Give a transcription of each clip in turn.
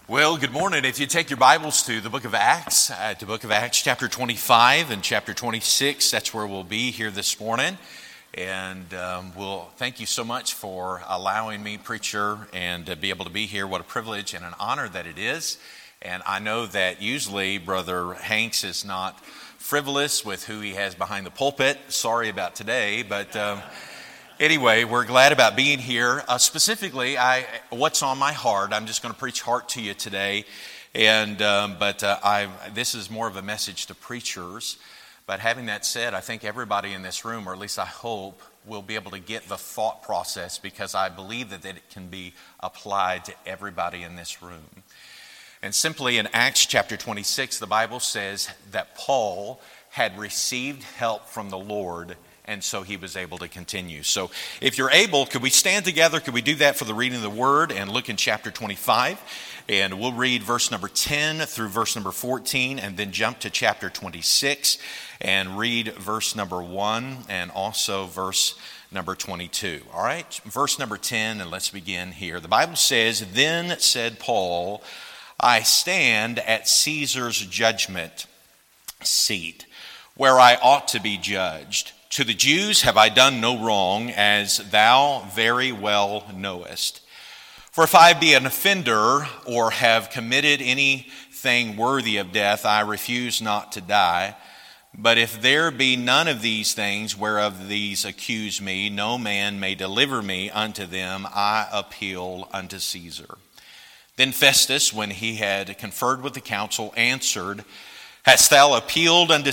Well, good morning. If you take your Bibles to the book of Acts, chapter 25 and chapter 26, that's where we'll be here this morning. And we'll thank you so much for allowing me, preacher, and to be able to be here. What a privilege and an honor that it is. And I know that usually Brother Hanks is not frivolous with who he has behind the pulpit. Sorry about today, but anyway, we're glad about being here. Specifically, what's on my heart, I'm just going to preach heart to you today. And this is more of a message to preachers. But having that said, I think everybody in this room, or at least I hope, will be able to get the thought process, because I believe that it can be applied to everybody in this room. And simply in Acts chapter 26, the Bible says that Paul had received help from the Lord, and so he was able to continue. So if you're able, could we stand together? Could we do that for the reading of the word and look in chapter 25? And we'll read verse number 10 through verse number 14, and then jump to chapter 26 and read verse number 1 and also verse number 22. All right, verse number 10, and let's begin here. The Bible says, "Then said Paul, I stand at Caesar's judgment seat, where I ought to be judged. To the Jews have I done no wrong, as thou very well knowest. For if I be an offender, or have committed anything worthy of death, I refuse not to die. But if there be none of these things whereof these accuse me, no man may deliver me unto them. I appeal unto Caesar." Then Festus, when he had conferred with the council, answered, "Hast thou appealed unto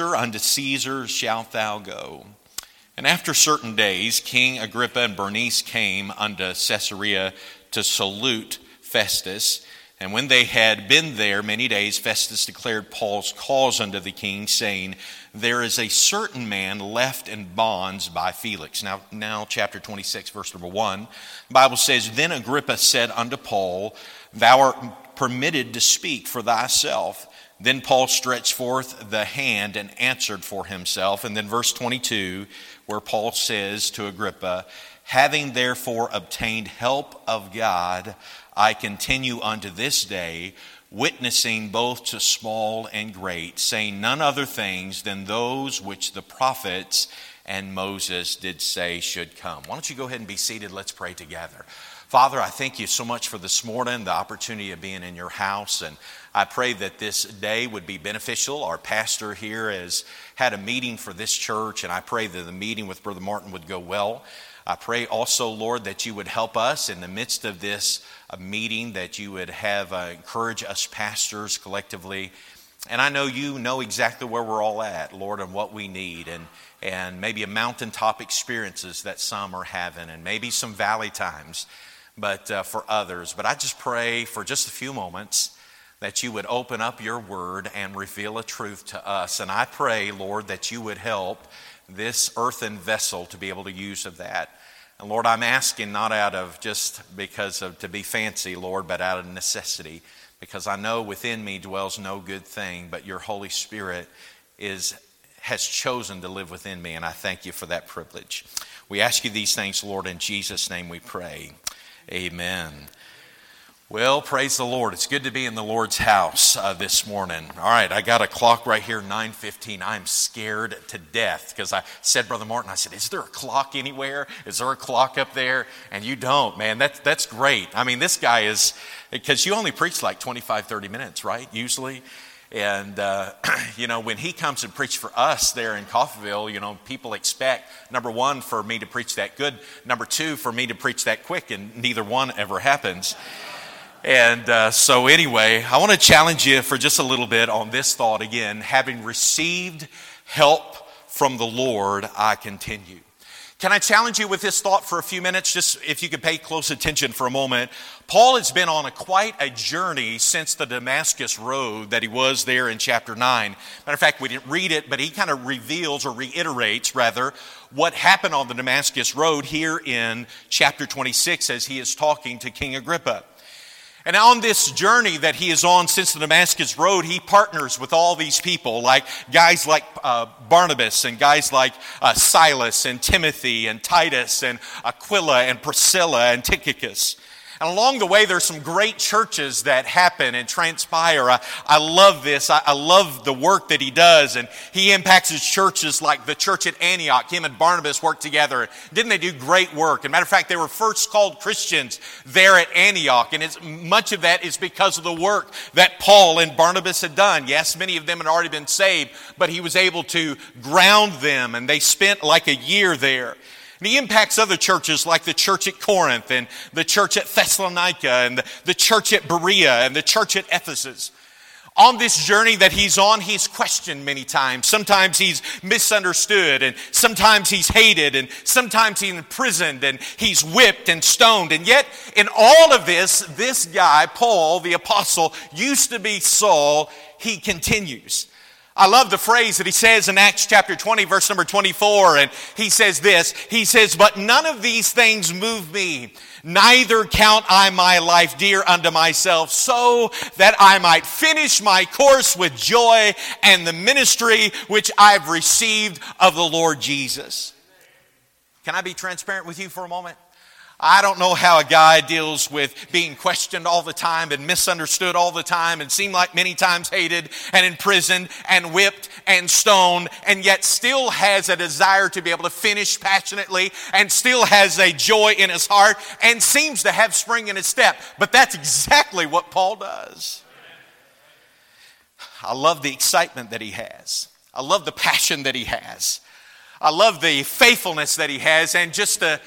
Caesar shalt thou go." And after certain days, King Agrippa and Bernice came unto Caesarea to salute Festus. And when they had been there many days, Festus declared Paul's cause unto the king, saying, "There is a certain man left in bonds by Felix." Now chapter 26, verse number 1, the Bible says, "Then Agrippa said unto Paul, Thou art permitted to speak for thyself." Then Paul stretched forth the hand and answered for himself. And then verse 22, where Paul says to Agrippa, "Having therefore obtained help of God, I continue unto this day, witnessing both to small and great, saying none other things than those which the prophets and Moses did say should come." Why don't you go ahead and be seated? Let's pray together. Father, I thank you so much for this morning, the opportunity of being in your house, and I pray that this day would be beneficial. Our pastor here has had a meeting for this church, and I pray that the meeting with Brother Martin would go well. I pray also, Lord, that you would help us in the midst of this meeting, that you would have encourage us pastors collectively. And I know you know exactly where we're all at, Lord, and what we need, and maybe a mountaintop experiences that some are having, and maybe some valley times but for others. But I just pray for just a few moments that you would open up your word and reveal a truth to us. And I pray, Lord, that you would help this earthen vessel to be able to use of that. And Lord, I'm asking not out of just because of to be fancy, Lord, but out of necessity, because I know within me dwells no good thing, but your Holy Spirit has chosen to live within me, and I thank you for that privilege. We ask you these things, Lord, in Jesus' name we pray. Amen. Well, praise the Lord. It's good to be in the Lord's house this morning. All right, I got a clock right here, 9:15. I'm scared to death because I said, Brother Martin, I said, "Is there a clock anywhere? Is there a clock up there?" And you don't, man. That's great. I mean, this guy is, because you only preach like 25, 30 minutes, right, usually? And, when he comes and preach for us there in Coffeyville, people expect, number one, for me to preach that good. Number two, for me to preach that quick, and neither one ever happens. And so anyway, I want to challenge you for just a little bit on this thought again. Having received help from the Lord, I continue. Can I challenge you with this thought for a few minutes? Just if you could pay close attention for a moment. Paul has been on quite a journey since the Damascus Road that he was there in chapter 9. Matter of fact, we didn't read it, but he kind of reveals, or reiterates rather, what happened on the Damascus Road here in chapter 26 as he is talking to King Agrippa. And on this journey that he is on since the Damascus Road, he partners with all these people, like guys like Barnabas and guys like Silas and Timothy and Titus and Aquila and Priscilla and Tychicus. And along the way, there's some great churches that happen and transpire. I love this. I love the work that he does. And he impacts his churches like the church at Antioch. Him and Barnabas worked together. Didn't they do great work? As a matter of fact, they were first called Christians there at Antioch. And much of that is because of the work that Paul and Barnabas had done. Yes, many of them had already been saved, but he was able to ground them. And they spent like a year there. And he impacts other churches like the church at Corinth and the church at Thessalonica and the church at Berea and the church at Ephesus. On this journey that he's on, he's questioned many times. Sometimes he's misunderstood, and sometimes he's hated, and sometimes he's imprisoned, and he's whipped and stoned. And yet, in all of this guy, Paul, the apostle, used to be Saul, he continues. I love the phrase that he says in Acts chapter 20, verse number 24, and he says this, he says, "But none of these things move me, neither count I my life dear unto myself, so that I might finish my course with joy and the ministry which I've received of the Lord Jesus." Can I be transparent with you for a moment? I don't know how a guy deals with being questioned all the time and misunderstood all the time and seem like many times hated and imprisoned and whipped and stoned, and yet still has a desire to be able to finish passionately and still has a joy in his heart and seems to have spring in his step. But that's exactly what Paul does. I love the excitement that he has. I love the passion that he has. I love the faithfulness that he has, and just to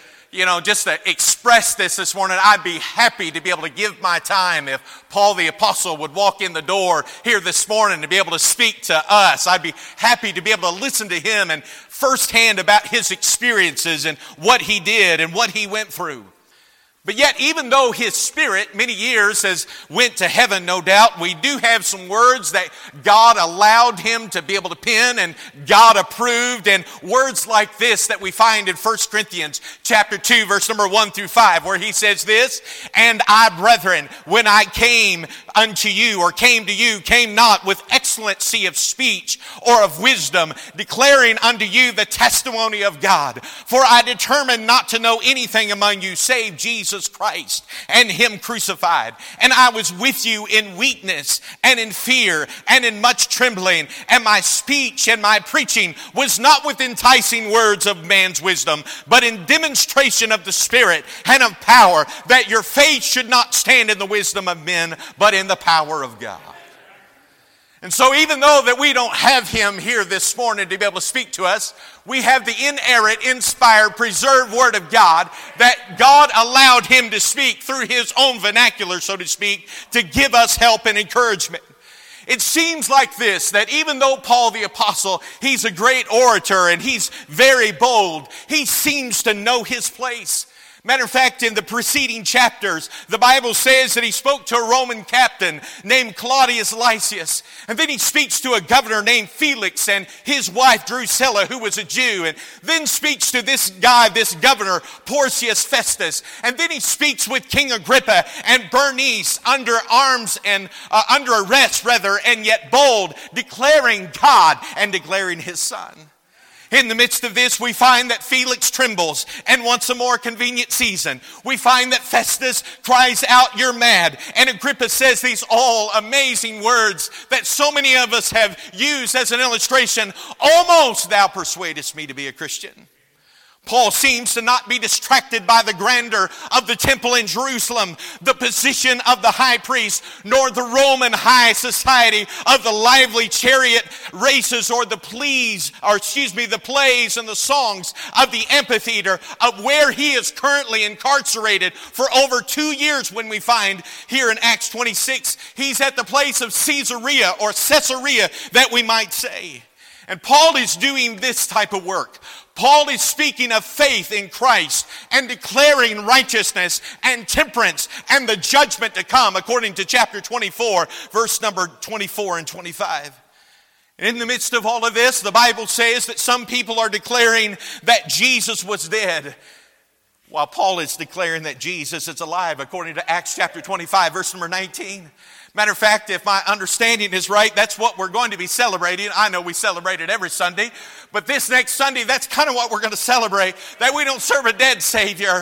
express this morning, I'd be happy to be able to give my time if Paul the Apostle would walk in the door here this morning to be able to speak to us. I'd be happy to be able to listen to him and firsthand about his experiences and what he did and what he went through. But yet, even though his spirit many years has went to heaven, no doubt, we do have some words that God allowed him to be able to pen and God approved, and words like this that we find in 1 Corinthians chapter 2, verse number 1 through 5, where he says this, "And I, brethren, when I came unto you, or came to you, came not with excellency of speech or of wisdom, declaring unto you the testimony of God. For I determined not to know anything among you save Jesus Christ and him crucified. And I was with you in weakness and in fear and in much trembling. And my speech and my preaching was not with enticing words of man's wisdom, but in demonstration of the Spirit and of power, that your faith should not stand in the wisdom of men, but in the power of God." And so even though that we don't have him here this morning to be able to speak to us, we have the inerrant, inspired, preserved Word of God that God allowed him to speak through his own vernacular, so to speak, to give us help and encouragement. It seems like this, that even though Paul the Apostle, he's a great orator and he's very bold, he seems to know his place. Matter of fact, in the preceding chapters, the Bible says that he spoke to a Roman captain named Claudius Lysias. And then he speaks to a governor named Felix and his wife Drusilla, who was a Jew. And then speaks to this guy, this governor, Porcius Festus. And then he speaks with King Agrippa and Bernice under arms and under arrest, rather, and yet bold, declaring God and declaring his Son. In the midst of this, we find that Felix trembles and wants a more convenient season. We find that Festus cries out, "You're mad." And Agrippa says these all amazing words that so many of us have used as an illustration. "Almost thou persuadest me to be a Christian." Paul seems to not be distracted by the grandeur of the temple in Jerusalem, the position of the high priest, nor the Roman high society of the lively chariot races or the plays and the songs of the amphitheater, of where he is currently incarcerated for over 2 years. When we find here in Acts 26, he's at the place of Caesarea, or Caesarea that we might say. And Paul is doing this type of work. Paul is speaking of faith in Christ and declaring righteousness and temperance and the judgment to come, according to chapter 24, verse number 24 and 25. And in the midst of all of this, the Bible says that some people are declaring that Jesus was dead, while Paul is declaring that Jesus is alive, according to Acts chapter 25, verse number 19. Matter of fact, if my understanding is right, that's what we're going to be celebrating. I know we celebrate it every Sunday, but this next Sunday, that's kind of what we're going to celebrate, that we don't serve a dead Savior.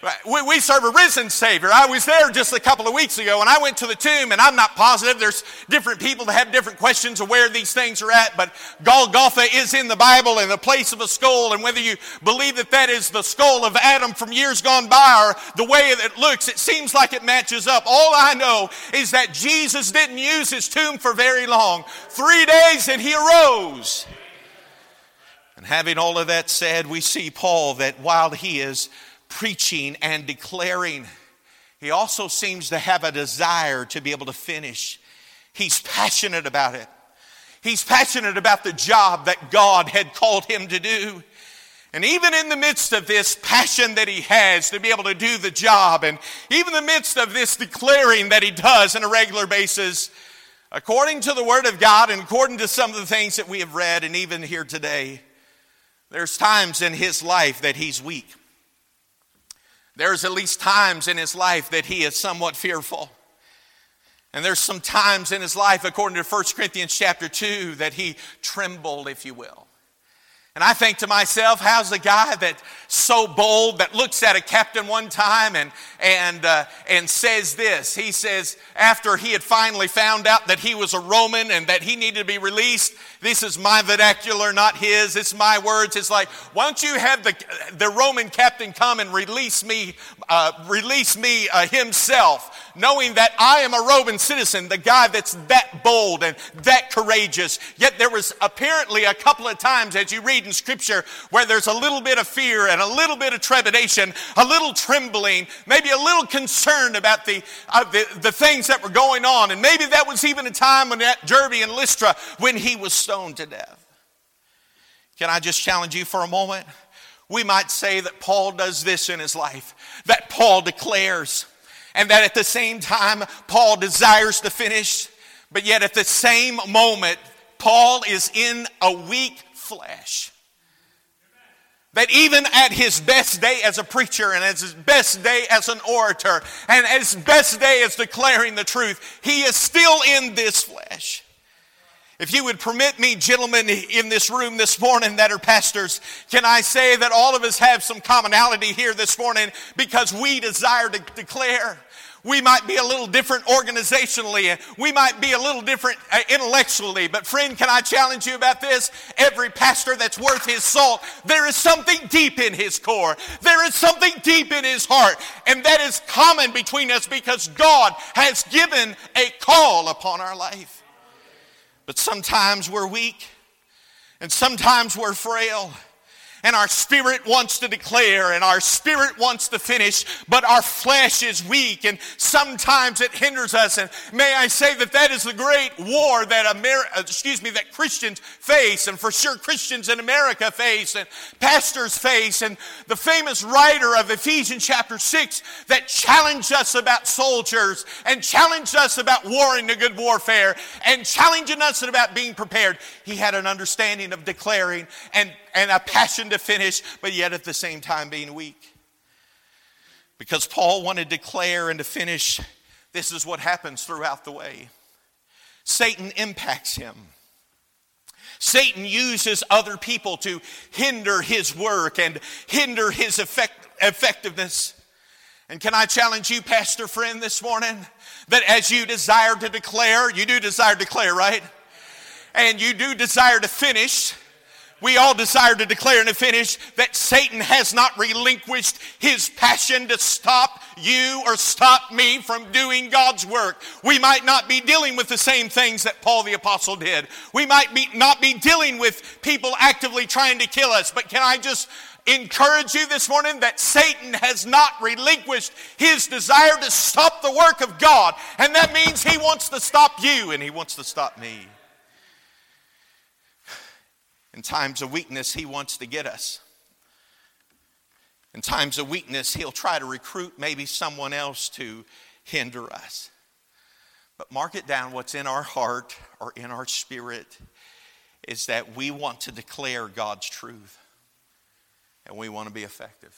We serve a risen Savior. I was there just a couple of weeks ago, and I went to the tomb, and I'm not positive. There's different people that have different questions of where these things are at, but Golgotha is in the Bible and the place of a skull, and whether you believe that that is the skull of Adam from years gone by or the way it looks, it seems like it matches up. All I know is that Jesus didn't use his tomb for very long. 3 days and he arose. And having all of that said, we see Paul that while he is preaching and declaring, he also seems to have a desire to be able to finish. He's passionate about it. He's passionate about the job that God had called him to do. And even in the midst of this passion that he has to be able to do the job, and even in the midst of this declaring that he does on a regular basis, according to the Word of God and according to some of the things that we have read and even here today, there's times in his life that he's weak. There's at least times in his life that he is somewhat fearful. And there's some times in his life, according to 1 Corinthians chapter 2, that he trembled, if you will. And I think to myself, how's the guy that's so bold that looks at a captain one time and says this? He says, after he had finally found out that he was a Roman and that he needed to be released, this is my vernacular, not his. It's my words. It's like, why don't you have the Roman captain come and release me himself, knowing that I am a Roman citizen, the guy that's that bold and that courageous. Yet there was apparently a couple of times as you read in Scripture where there's a little bit of fear and a little bit of trepidation, a little trembling, maybe a little concern about the things that were going on. And maybe that was even a time when at Derbe and Lystra when he was stoned to death. Can I just challenge you for a moment? We might say that Paul does this in his life, that Paul declares, and that at the same time Paul desires to finish, but yet at the same moment Paul is in a weak flesh. That even at his best day as a preacher and as his best day as an orator and his best day as declaring the truth, he is still in this flesh. If you would permit me, gentlemen in this room this morning that are pastors, can I say that all of us have some commonality here this morning because we desire to declare. We might be a little different organizationally, and we might be a little different intellectually, but friend, can I challenge you about this? Every pastor that's worth his salt, there is something deep in his core. There is something deep in his heart, and that is common between us because God has given a call upon our life. But sometimes we're weak, and sometimes we're frail. And our spirit wants to declare and our spirit wants to finish, but our flesh is weak and sometimes it hinders us. And may I say that is the great war that Christians face, and for sure Christians in America face and pastors face. And the famous writer of Ephesians chapter 6 that challenged us about soldiers and challenged us about warring a good warfare and challenging us about being prepared. He had an understanding of declaring and a passion to finish, but yet at the same time being weak. Because Paul wanted to declare and to finish, this is what happens throughout the way. Satan impacts him. Satan uses other people to hinder his work and hinder his effectiveness. And can I challenge you, pastor friend, this morning, that as you desire to declare, you do desire to declare, right? And you do desire to finish. We all desire to declare and to finish that Satan has not relinquished his passion to stop you or stop me from doing God's work. We might not be dealing with the same things that Paul the Apostle did. We might not be dealing with people actively trying to kill us. But can I just encourage you this morning that Satan has not relinquished his desire to stop the work of God. And that means he wants to stop you and he wants to stop me. In times of weakness, he wants to get us. In times of weakness, he'll try to recruit maybe someone else to hinder us. But mark it down, what's in our heart or in our spirit is that we want to declare God's truth. And we want to be effective.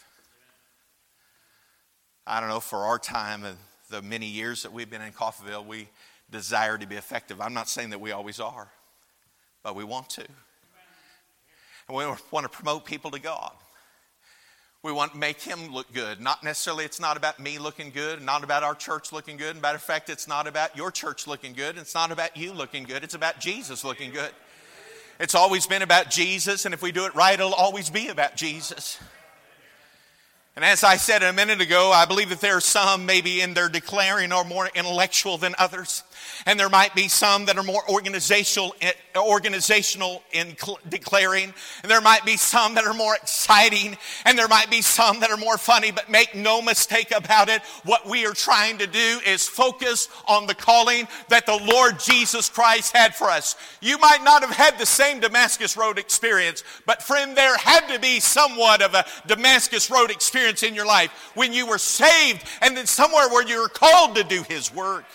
I don't know, for our time and the many years that we've been in Coffeyville, we desire to be effective. I'm not saying that we always are, but we want to. And we want to promote people to God. We want to make him look good. Not necessarily, it's not about me looking good, not about our church looking good. Matter of fact, it's not about your church looking good. It's not about you looking good. It's about Jesus looking good. It's always been about Jesus, and if we do it right, it'll always be about Jesus. And as I said a minute ago, I believe that there are some maybe in their declaring are more intellectual than others. And there might be some that are more organizational in declaring. And there might be some that are more exciting. And there might be some that are more funny. But make no mistake about it, what we are trying to do is focus on the calling that the Lord Jesus Christ had for us. You might not have had the same Damascus Road experience, but friend, there had to be somewhat of a Damascus Road experience in your life when you were saved and then somewhere where you were called to do His work.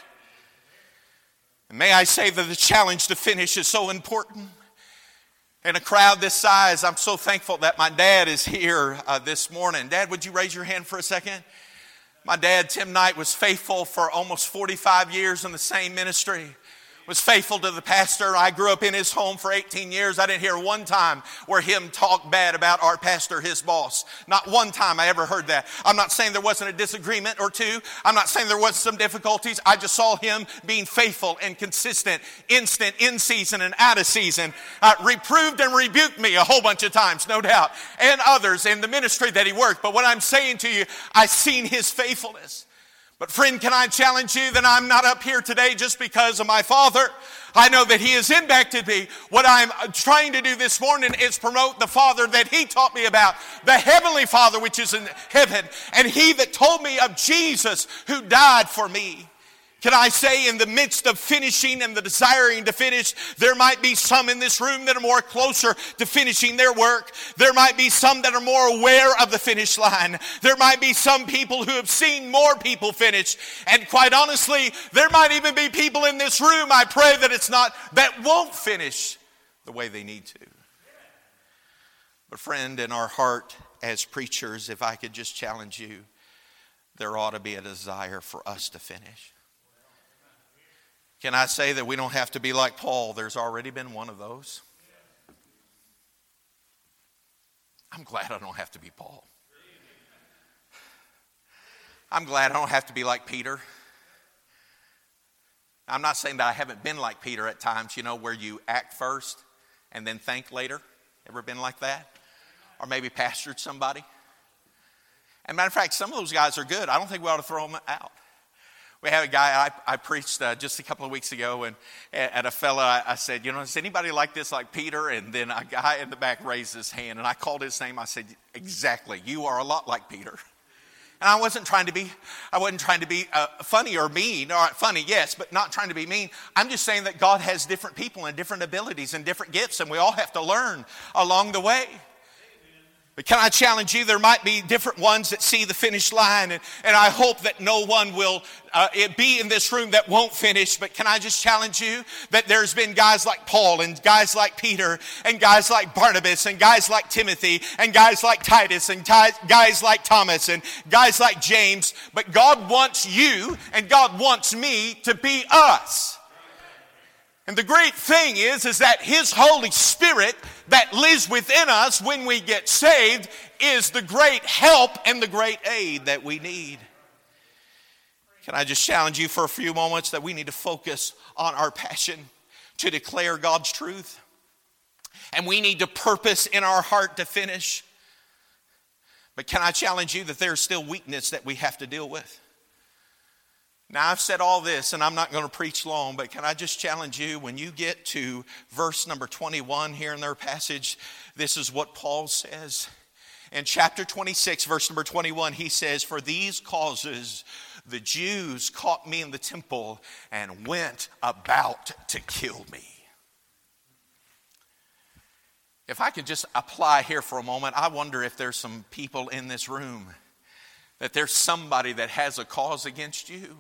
And may I say that the challenge to finish is so important. In a crowd this size, I'm so thankful that my dad is here this morning. Dad, would you raise your hand for a second? My dad, Tim Knight, was faithful for almost 45 years in the same ministry. Was faithful to the pastor. I grew up in his home for 18 years. I didn't hear one time where him talk bad about our pastor, his boss. Not one time I ever heard that. I'm not saying there wasn't a disagreement or two. I'm not saying there wasn't some difficulties. I just saw him being faithful and consistent, instant, in season and out of season. Reproved and rebuked me a whole bunch of times, no doubt, and others in the ministry that he worked. But what I'm saying to you, I've seen his faithfulness. But friend, can I challenge you that I'm not up here today just because of my father? I know that he has impacted me. What I'm trying to do this morning is promote the Father that he taught me about, the Heavenly Father which is in heaven, and he that told me of Jesus who died for me. Can I say in the midst of finishing and the desiring to finish, there might be some in this room that are more closer to finishing their work. There might be some that are more aware of the finish line. There might be some people who have seen more people finish. And quite honestly, there might even be people in this room, I pray that it's not, that won't finish the way they need to. But friend, in our heart as preachers, if I could just challenge you, there ought to be a desire for us to finish. Can I say that we don't have to be like Paul? There's already been one of those. I'm glad I don't have to be Paul. I'm glad I don't have to be like Peter. I'm not saying that I haven't been like Peter at times, where you act first and then think later. Ever been like that? Or maybe pastored somebody? As a matter of fact, some of those guys are good. I don't think we ought to throw them out. We had a guy I preached just a couple of weeks ago, and at a fella I said, is anybody like this, like Peter? And then a guy in the back raised his hand, and I called his name. I said, exactly, you are a lot like Peter. And I wasn't trying to be funny or mean. Or funny, yes, but not trying to be mean. I'm just saying that God has different people and different abilities and different gifts, and we all have to learn along the way. But can I challenge you, there might be different ones that see the finish line, and I hope that no one will be in this room that won't finish. But can I just challenge you that there's been guys like Paul and guys like Peter and guys like Barnabas and guys like Timothy and guys like Titus and guys like Thomas and guys like James. But God wants you and God wants me to be us. And the great thing is that His Holy Spirit that lives within us when we get saved is the great help and the great aid that we need. Can I just challenge you for a few moments that we need to focus on our passion to declare God's truth? And we need to purpose in our heart to finish. But can I challenge you that there's still weakness that we have to deal with? Now, I've said all this, and I'm not going to preach long, but can I just challenge you, when you get to verse number 21 here in their passage, this is what Paul says. In chapter 26, verse number 21, he says, "For these causes the Jews caught me in the temple and went about to kill me." If I could just apply here for a moment, I wonder if there's some people in this room, that there's somebody that has a cause against you.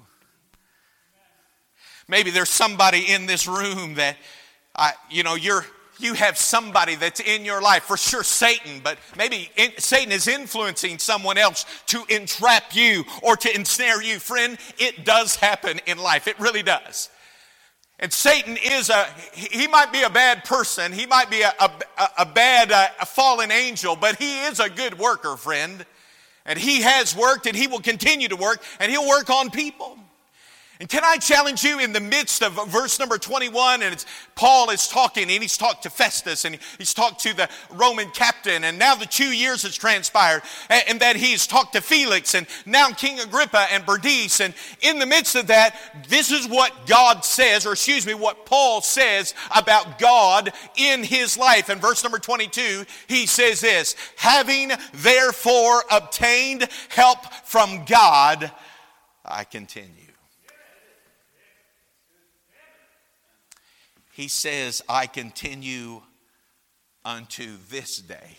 Maybe there's somebody in this room that, you have somebody that's in your life, for sure Satan, but maybe Satan is influencing someone else to entrap you or to ensnare you. Friend, it does happen in life. It really does. And Satan he might be a bad person. He might be a bad fallen angel, but he is a good worker, friend. And he has worked and he will continue to work, and he'll work on people. And can I challenge you in the midst of verse number 21, and Paul is talking, and he's talked to Festus, and he's talked to the Roman captain, and now the 2 years has transpired, and that he's talked to Felix, and now King Agrippa and Bernice, and in the midst of that, this is what God says, what Paul says about God in his life. In verse number 22, he says this: having therefore obtained help from God, I continue. He says, I continue unto this day.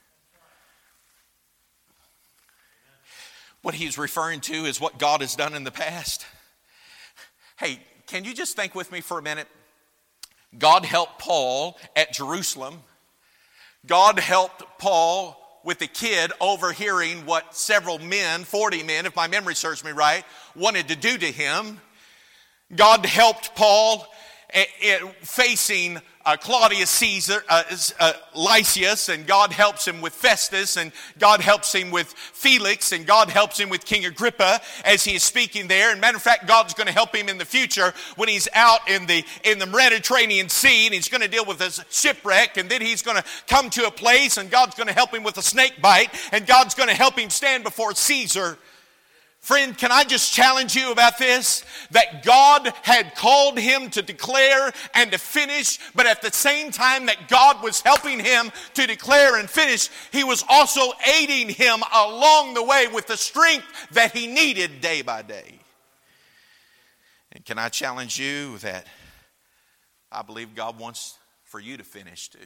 What he's referring to is what God has done in the past. Hey, can you just think with me for a minute? God helped Paul at Jerusalem. God helped Paul with a kid overhearing what several men, 40 men, if my memory serves me right, wanted to do to him. God helped Paul facing Claudius Caesar, Lysias, and God helps him with Festus, and God helps him with Felix, and God helps him with King Agrippa as he is speaking there. And matter of fact, God's going to help him in the future when he's out in the Mediterranean Sea, and he's going to deal with his shipwreck, and then he's going to come to a place, and God's going to help him with a snake bite, and God's going to help him stand before Caesar. Friend, can I just challenge you about this? That God had called him to declare and to finish, but at the same time that God was helping him to declare and finish, he was also aiding him along the way with the strength that he needed day by day. And can I challenge you that I believe God wants for you to finish too.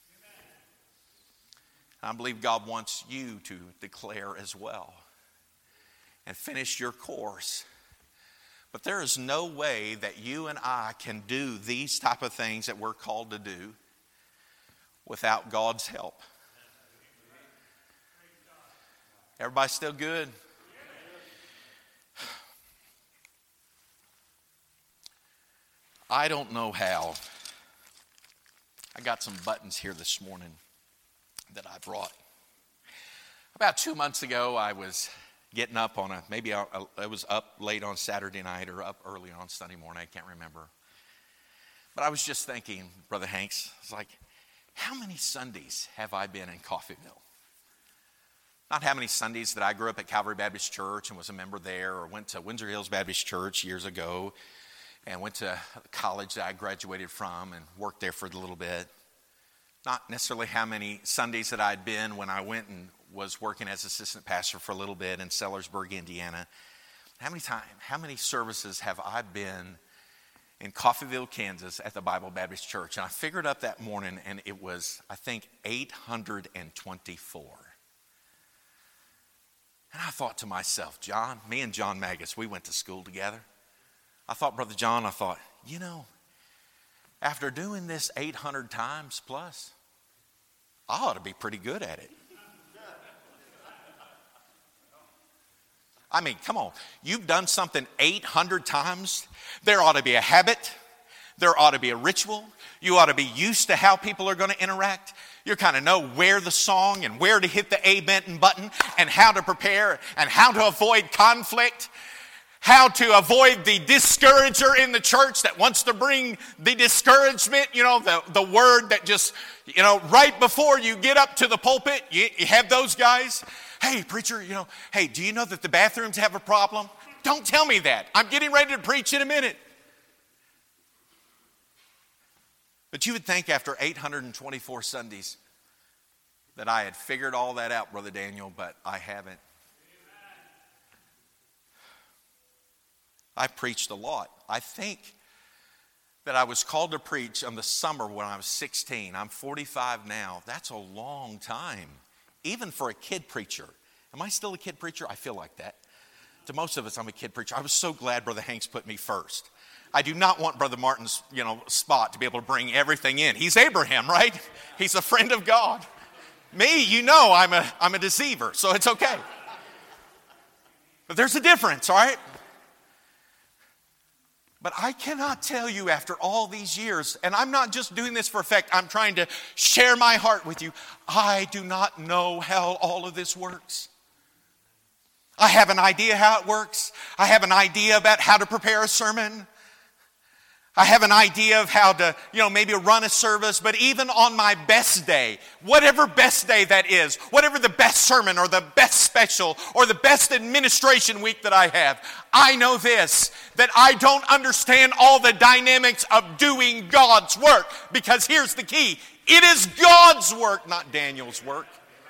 I believe God wants you to declare as well and finish your course. But there is no way that you and I can do these type of things that we're called to do without God's help. Everybody still good? I don't know how. I got some buttons here this morning that I brought. About 2 months ago, I was getting up on I was up late on Saturday night or up early on Sunday morning. I can't remember. But I was just thinking, Brother Hanks, I was like, how many Sundays have I been in Coffeyville? Not how many Sundays that I grew up at Calvary Baptist Church and was a member there, or went to Windsor Hills Baptist Church years ago and went to college that I graduated from and worked there for a little bit. Not necessarily how many Sundays that I'd been when I went and was working as assistant pastor for a little bit in Sellersburg, Indiana. How many services have I been in Coffeyville, Kansas at the Bible Baptist Church? And I figured up that morning, and it was, I think, 824. And I thought to myself, me and John Magus, we went to school together. I thought, Brother John, after doing this 800 times plus, I ought to be pretty good at it. I mean, come on. You've done something 800 times. There ought to be a habit. There ought to be a ritual. You ought to be used to how people are going to interact. You kind of know where the song and where to hit the amen button and how to prepare and how to avoid conflict. How to avoid the discourager in the church that wants to bring the discouragement, the word that just, right before you get up to the pulpit, you have those guys. Hey, preacher, hey, do you know that the bathrooms have a problem? Don't tell me that. I'm getting ready to preach in a minute. But you would think after 824 Sundays that I had figured all that out, Brother Daniel, but I haven't. I preached a lot. I think that I was called to preach in the summer when I was 16. I'm 45 now. That's a long time, even for a kid preacher. Am I still a kid preacher? I feel like that. To most of us, I'm a kid preacher. I was so glad Brother Hanks put me first. I do not want Brother Martin's, spot to be able to bring everything in. He's Abraham, right? He's a friend of God. Me, I'm a deceiver, so it's okay. But there's a difference, all right? But I cannot tell you after all these years, and I'm not just doing this for effect, I'm trying to share my heart with you. I do not know how all of this works. I have an idea how it works. I have an idea about how to prepare a sermon. I have an idea of how to, maybe run a service. But even on my best day, whatever best day that is, whatever the best sermon or the best special or the best administration week that I have, I know this, that I don't understand all the dynamics of doing God's work. Because here's the key. It is God's work, not Daniel's work.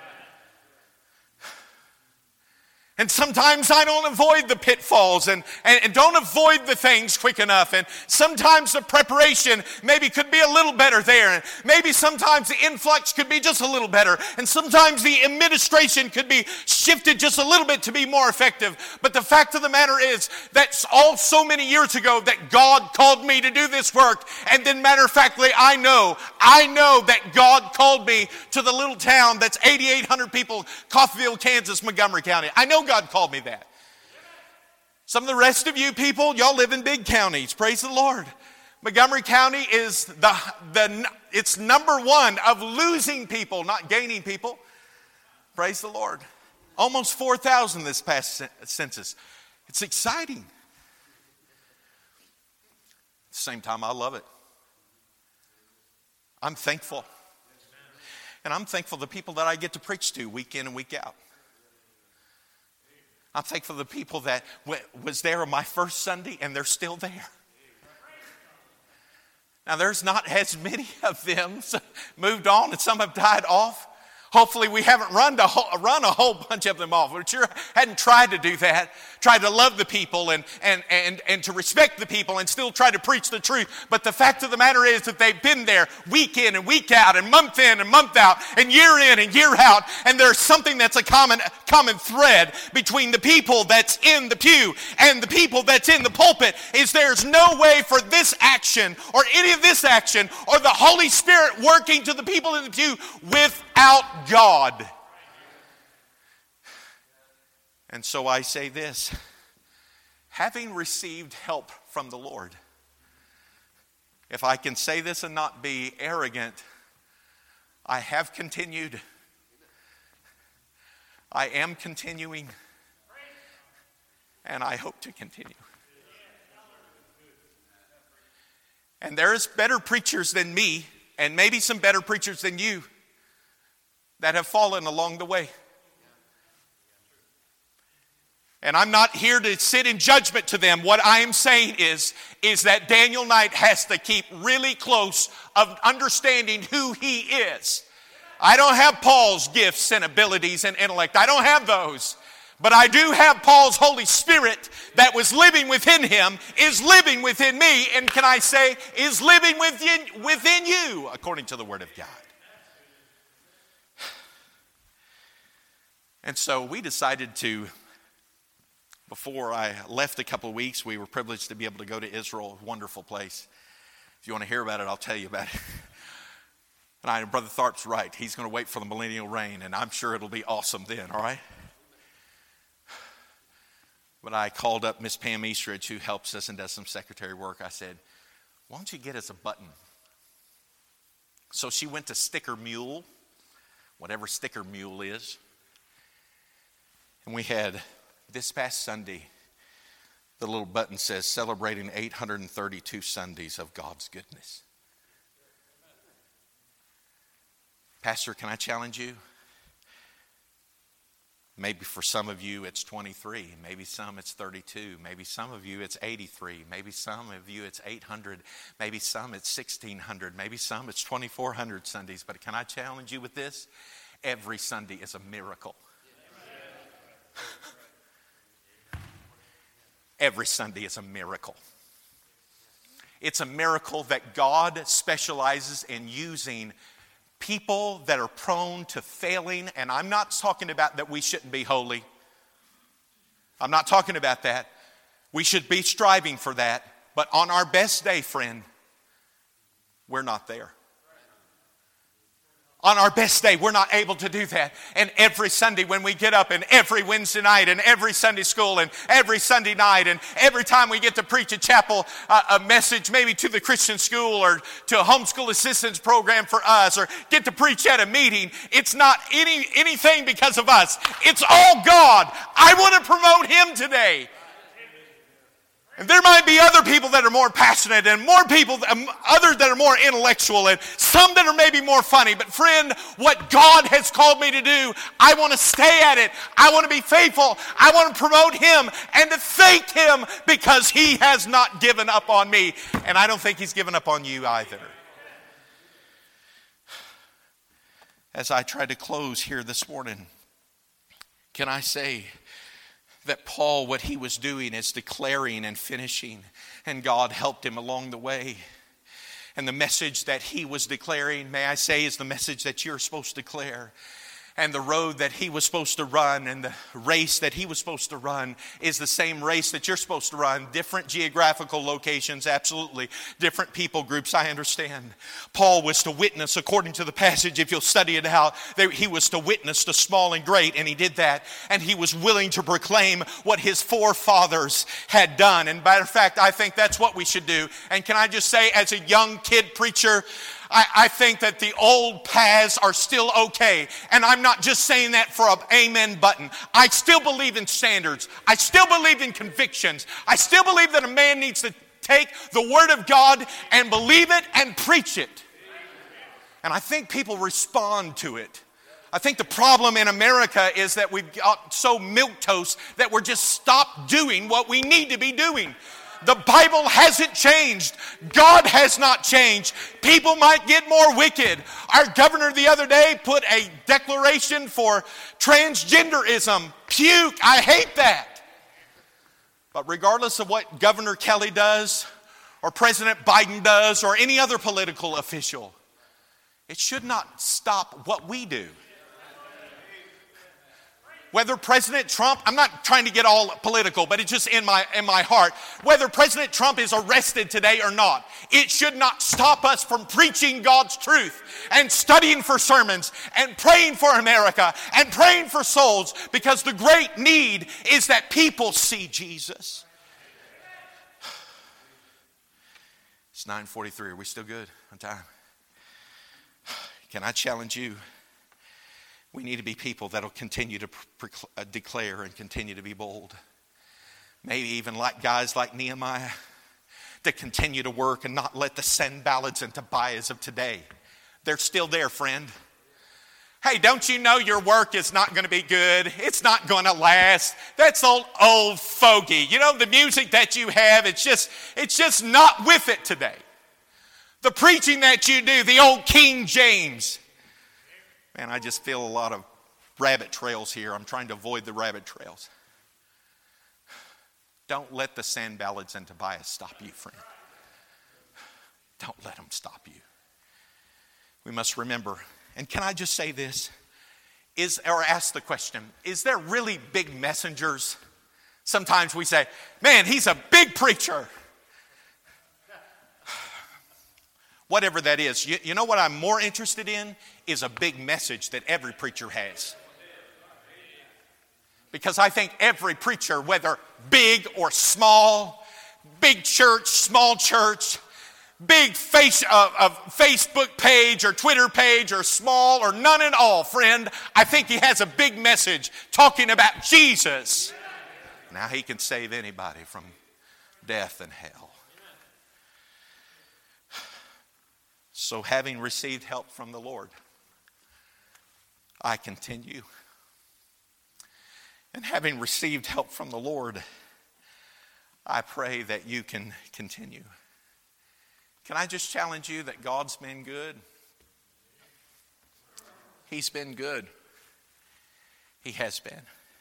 And sometimes I don't avoid the pitfalls and don't avoid the things quick enough. And sometimes the preparation maybe could be a little better there. And maybe sometimes the influx could be just a little better. And sometimes the administration could be shifted just a little bit to be more effective. But the fact of the matter is that all so many years ago that God called me to do this work. And then matter of factly, I know that God called me to the little town that's 8,800 people, Coffeyville, Kansas, Montgomery County. I know God called me that. Some of the rest of you people, y'all live in big counties. Praise the Lord. Montgomery County is it's number one of losing people, not gaining people. Praise the Lord. Almost 4,000 this past census. It's exciting. At the same time, I love it. I'm thankful. And I'm thankful for the people that I get to preach to week in and week out. I'm thankful for the people that was there on my first Sunday and they're still there. Now, there's not as many of them moved on and some have died off. Hopefully we haven't run a whole bunch of them off. We sure hadn't tried to do that. Tried to love the people and to respect the people and still try to preach the truth. But the fact of the matter is that they've been there week in and week out and month in and month out and year in and year out. And there's something that's a common thread between the people that's in the pew and the people that's in the pulpit is there's no way for this action or any of this action or the Holy Spirit working to the people in the pew without God. And so I say this, having received help from the Lord, if I can say this and not be arrogant, I have continued, I am continuing, and I hope to continue. And there's better preachers than me, and maybe some better preachers than you, that have fallen along the way. And I'm not here to sit in judgment to them. What I am saying is that Daniel Knight has to keep really close of understanding who he is. I don't have Paul's gifts and abilities and intellect. I don't have those. But I do have Paul's Holy Spirit that was living within him, is living within me, and can I say, is living within you, according to the Word of God. And so we decided to, before I left a couple of weeks, we were privileged to be able to go to Israel, a wonderful place. If you want to hear about it, I'll tell you about it. And Brother Tharp's right. He's going to wait for the millennial reign, and I'm sure it'll be awesome then, all right? But I called up Miss Pam Eastridge, who helps us and does some secretary work. I said, why don't you get us a button? So she went to Sticker Mule, whatever Sticker Mule is. And we had, this past Sunday, the little button says, celebrating 832 Sundays of God's goodness. Pastor, can I challenge you? Maybe for some of you it's 23, maybe some it's 32, maybe some of you it's 83, maybe some of you it's 800, maybe some it's 1,600, maybe some it's 2,400 Sundays. But can I challenge you with this? Every Sunday is a miracle. Every Sunday is a miracle. It's a miracle that God specializes in using people that are prone to failing. And I'm not talking about that we shouldn't be holy. I'm not talking about that. We should be striving for that. But on our best day, friend, we're not there. On our best day, we're not able to do that. And every Sunday when we get up, and every Wednesday night, and every Sunday school, and every Sunday night, and every time we get to preach a chapel, a message maybe to the Christian school or to a homeschool assistance program for us, or get to preach at a meeting, it's not anything because of us. It's all God. I want to promote Him today. And there might be other people that are more passionate, and more people, others that are more intellectual, and some that are maybe more funny. But friend, what God has called me to do, I want to stay at it. I want to be faithful. I want to promote Him and to thank Him because He has not given up on me. And I don't think He's given up on you either. As I try to close here this morning, can I say that Paul, what he was doing is declaring and finishing, and God helped him along the way. And the message that he was declaring, may I say, is the message that you're supposed to declare. And the road that he was supposed to run and the race that he was supposed to run is the same race that you're supposed to run. Different geographical locations, absolutely. Different people groups, I understand. Paul was to witness, according to the passage, if you'll study it out, he was to witness to small and great, and he did that. And he was willing to proclaim what his forefathers had done. And matter of fact, I think that's what we should do. And can I just say, as a young kid preacher, I think that the old paths are still okay. And I'm not just saying that for an amen button. I still believe in standards. I still believe in convictions. I still believe that a man needs to take the Word of God and believe it and preach it. And I think people respond to it. I think the problem in America is that we've got so milquetoast that we're just stopped doing what we need to be doing. The Bible hasn't changed. God has not changed. People might get more wicked. Our governor the other day put a declaration for transgenderism. Puke. I hate that. But regardless of what Governor Kelly does, or President Biden does, or any other political official, it should not stop what we do. Whether President Trump, I'm not trying to get all political, but it's just in my heart. Whether President Trump is arrested today or not, it should not stop us from preaching God's truth and studying for sermons and praying for America and praying for souls, because the great need is that people see Jesus. It's 9:43. Are we still good on time? Can I challenge you? We need to be people that will continue to declare and continue to be bold. Maybe even like guys like Nehemiah, to continue to work and not let the Sanballats and Tobiahs of today. They're still there, friend. Hey, don't you know your work is not going to be good? It's not going to last. That's old fogey. You know, the music that you have, it's just not with it today. The preaching that you do, the old King James. Man, I just feel a lot of rabbit trails here. I'm trying to avoid the rabbit trails. Don't let the Sanballats and Tobias stop you, friend. Don't let them stop you. We must remember, and can I just say this? Or ask the question, is there really big messengers? Sometimes we say, man, he's a big preacher. Whatever that is. You know what I'm more interested in? Is a big message that every preacher has. Because I think every preacher, whether big or small, big church, small church, big Facebook page or Twitter page or small or none at all, friend, I think he has a big message talking about Jesus. Now he can save anybody from death and hell. So having received help from the Lord, I continue. And having received help from the Lord, I pray that you can continue. Can I just challenge you that God's been good? He's been good. He has been.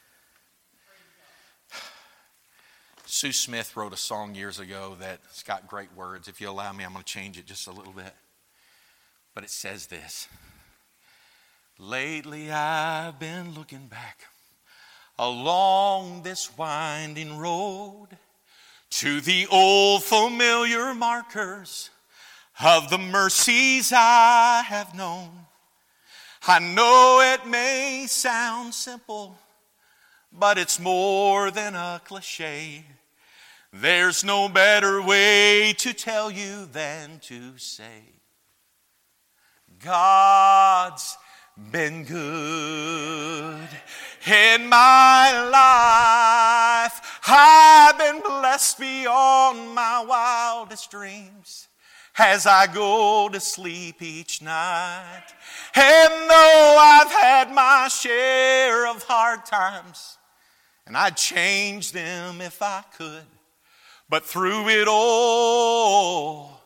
Sue Smith wrote a song years ago that's got great words. If you allow me, I'm going to change it just a little bit. But it says this: lately I've been looking back along this winding road to the old familiar markers of the mercies I have known. I know it may sound simple, but it's more than a cliche. There's no better way to tell you than to say, God's been good in my life. I've been blessed beyond my wildest dreams as I go to sleep each night. And though I've had my share of hard times, and I'd change them if I could, but through it all,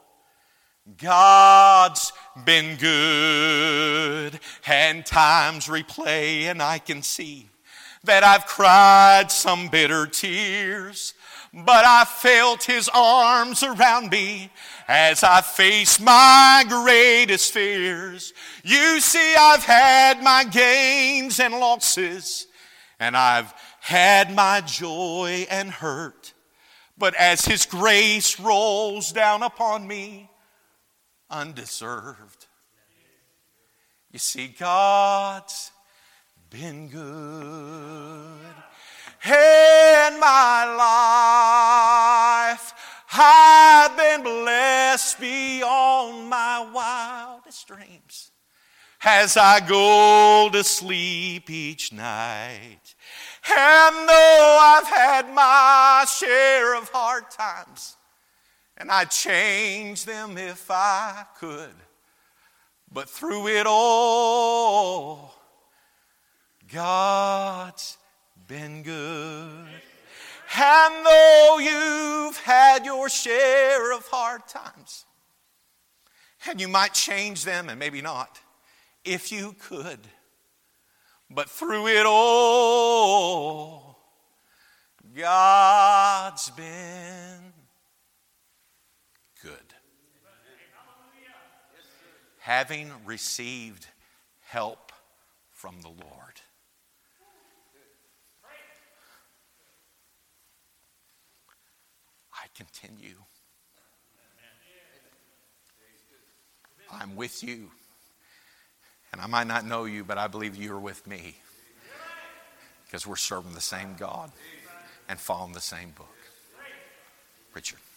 God's been good. And times replay, and I can see that I've cried some bitter tears, but I felt His arms around me as I faced my greatest fears. You see, I've had my gains and losses, and I've had my joy and hurt. But as His grace rolls down upon me, undeserved, you see, God's been good in my life. I've been blessed beyond my wildest dreams as I go to sleep each night. And though I've had my share of hard times, and I'd change them if I could, but through it all, God's been good. And though you've had your share of hard times, and you might change them and maybe not, if you could, but through it all, God's been good. Having received help from the Lord. I continue. I'm with you. And I might not know you, but I believe you are with me. Because we're serving the same God and following the same book. Preacher.